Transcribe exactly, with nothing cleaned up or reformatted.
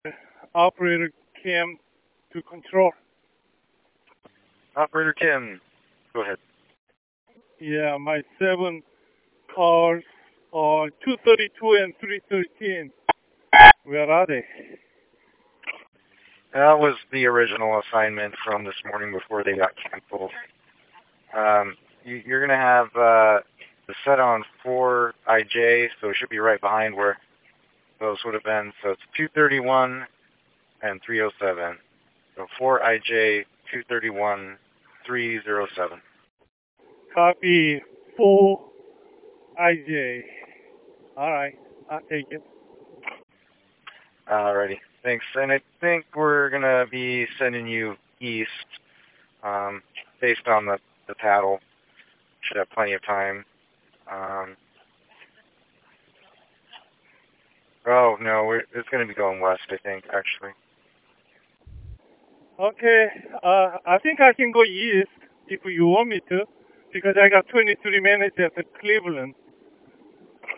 Operator Kim to control. Operator Kim, go ahead. Yeah, my seven cars are two thirty-two and three thirteen. Where are they? That was the original assignment from this morning before they got canceled. Um, you, you're going to have uh, the set on four I J, so it should be right behind where those would have been. So it's two thirty-one and three oh seven. So four I J, two thirty-one, three oh seven. Copy four I J. All right, I'll take it. Alrighty, thanks. And I think we're going to be sending you east um, based on the, the paddle. Should have plenty of time. Um, oh, no, we're, it's going to be going west, I think, actually. Okay, uh, I think I can go east if you want me to, because I got twenty-three minutes at Cleveland.